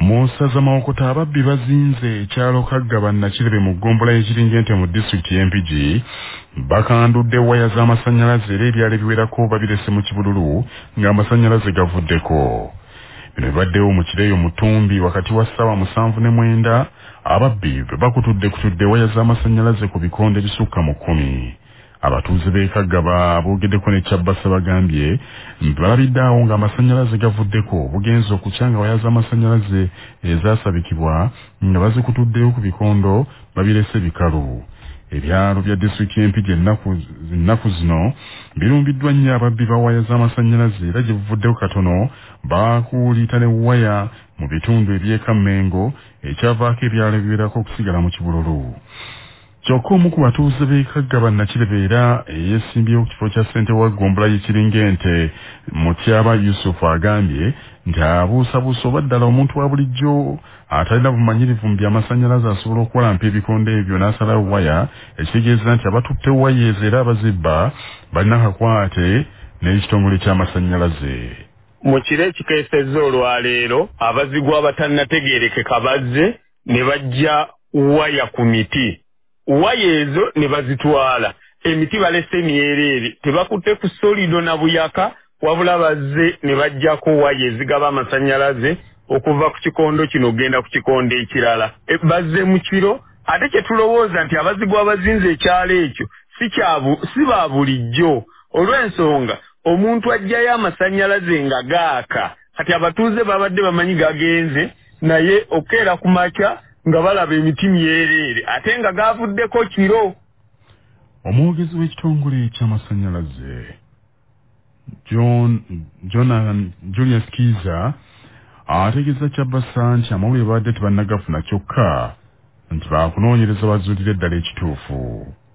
Musaza Mawokota ababbi bazinze ekyalo Kaggaba Nakirebe mu ggombolola y'Ekiringente mu disitulikiti y'Empigi bakandudde waya z'amasannyalaze era ebyalo ebiwerako babirese mu Kibululu ng'amasannyalaze gavuddeko. Bino bibaddewo mu Kireeyo Mutumbi wakati wa ssaawa 7:09 ababbi bakutudde waya z'amasannyalaze ku bikonde ebisukka mu 10. Abatuuze b'e Kaggaba boogeddeko ne Kyabbasa bagambye balabidde awo ng'amasannyalaze gavuddeko bugenza okukyanga waya z'amasannyalaze ezaasabikibwa nga bazikutuddeyo ku bikondo babirese bikalu. Ebyalo bya disitulikiti y'Empigi ennaku zino birumbiddwa nnyo ababbi ba waya z'amasannyalaze era gye buvuddeko katono baakuulita ne waya mu bitundu eby'eka Mmengo ekyavaako ebyalo ebiwerako okusigala mu Kibululu. Kyokka omu ku batuuze b'e Kaggaba Nakirebe era eyeesimbyewo ku kifo kya ssente wa ggombolola y'Ekiringente Mutyaba Yusufu agambye nti abuusabuusa oba ddala omuntu wa bulijjo atalina bumanyirivu mu by'amasannyalaze asobola okuwalampa ebikondo ebyo n'asalawo waya ekitegeeza nti abatutte waya ezo era abazibba balina akakwate n'ekitongole ky'amasannyalaze. Mu kiro ekikeesezza olwaleero abazigwa abatannategeerekeka bazze ne bajja waya ku miti. Waya ezo ne bazitwala emiti balese myereere tebakutte ku solido na buyaka wabula bazze ne bajjako waya ezigaba amasannyalaze okuva ku kikondo kino ogenda ku kikondo ekirala. Bazze mu kiro ate kye tulowooza nti abazigwa abazinze ekyalo ekyo si ba bulijjo olw'ensonga omuntu ajjayo amasannyalaze nga gaaka kati abatuuze babadde bamanyi gagenze naye okeera ku makya nga balaba emiti myereere ate nga gavuddeko kiro. Omwogezi w'ekitongole ky'amasannyalaze Julius Kiza ategeeza Kyabbasa nti amawulire babadde tebannagafuna kyokka nti baakunoonyereza bazuulire eddala ekituufu.